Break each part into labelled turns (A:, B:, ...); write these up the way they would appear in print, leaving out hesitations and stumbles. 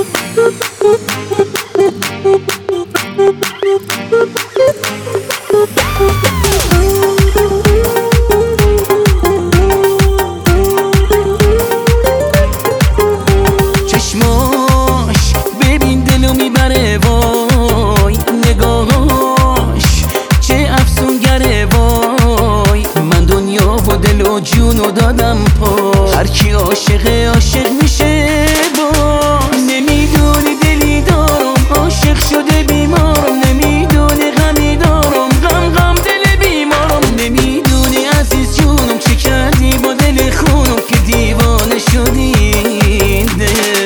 A: چشماش ببین دلو میبره وای، نگاهاش چه افسونگره وای. من دنیا و دل و جونو دادم پا، هر کی عاشقه عاشق میشه باز. نمیدونی دلی دارم عاشق شده بیمارم، نمیدونی غمی دارم غم دل بیمارم. نمیدونی عزیز جونم چی کردی با دل خونم که دیوانه شدی این دل.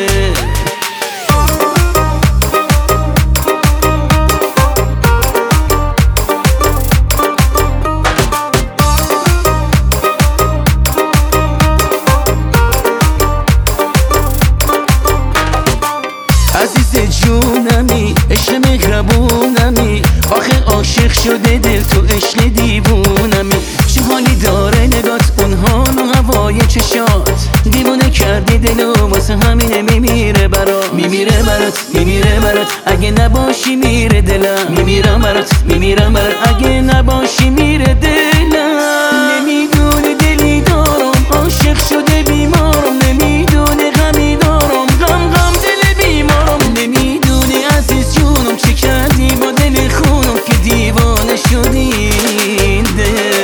A: عزیز جونمی عشق مهربونمی، آخه عاشق شده دل تو عشق دیوونمی. چه حالی داره نگات اون حال و هوای چشات، دیوونه کردی دلو واسه همینه میمیره برات. میمیره برات اگه نباشی میره دلم، میمیرم برات اگه نباشی میره دلم. نمیدونی دلی دارم عاشق شده بیمارم، نمیدونی غمی دارم غم دل بیمارم. نمیدونی عزیز جونم چی کردی با دل خونم که دیوانه شدی این دل.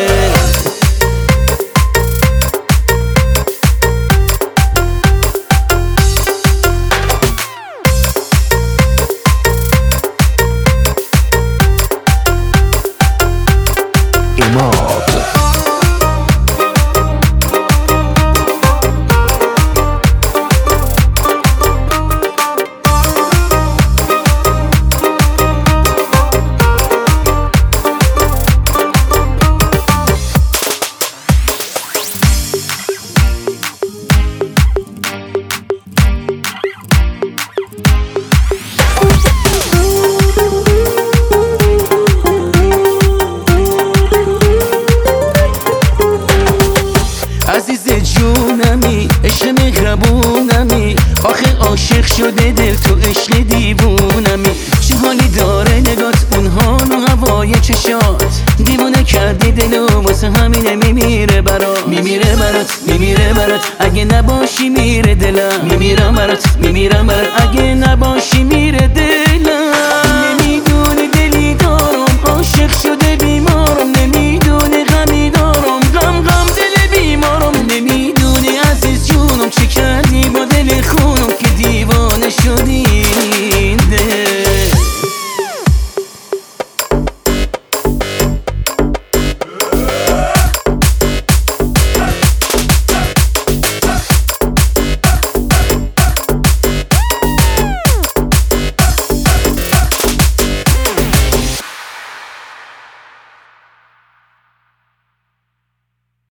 A: عزیز جونمی عشق مهربونمی، آخه عاشق شده دل تو عشق دیوونمی. چه حالی داره نگات اون حال و هوای چشات، دیوونه کردی دلو واسه همینه میمیره برات. میمیره برات اگه نباشی میره دلم، میمیرم برات اگه نباشی